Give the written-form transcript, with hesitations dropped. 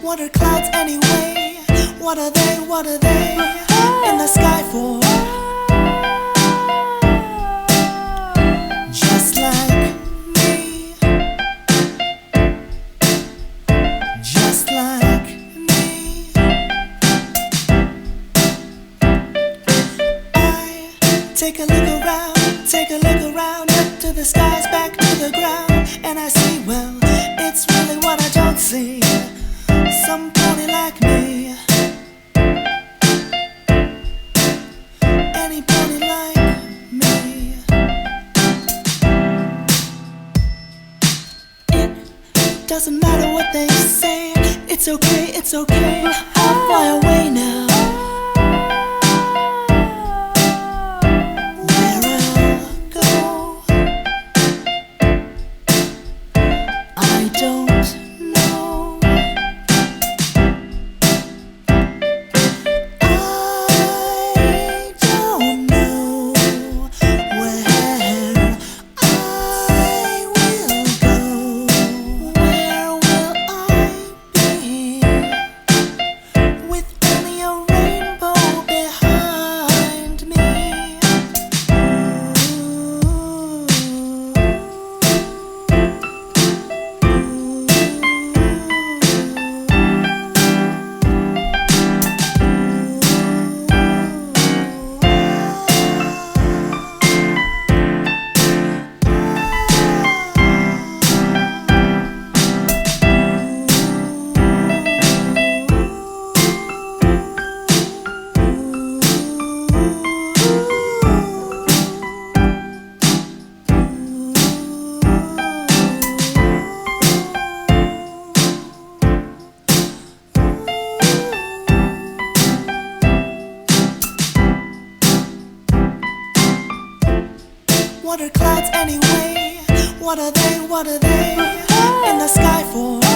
What are clouds anyway? What are they? What are they in the sky for? Just like me, just like me. I take a look around, up to the skies, back to the ground, and I see, well, it's really what I don't see. Some pony like me, any pony like me. It doesn't matter what they say, it's okay, I'll fly away now. Where I'll go, I don't know. What are clouds anyway? What are they? What are they in the sky for?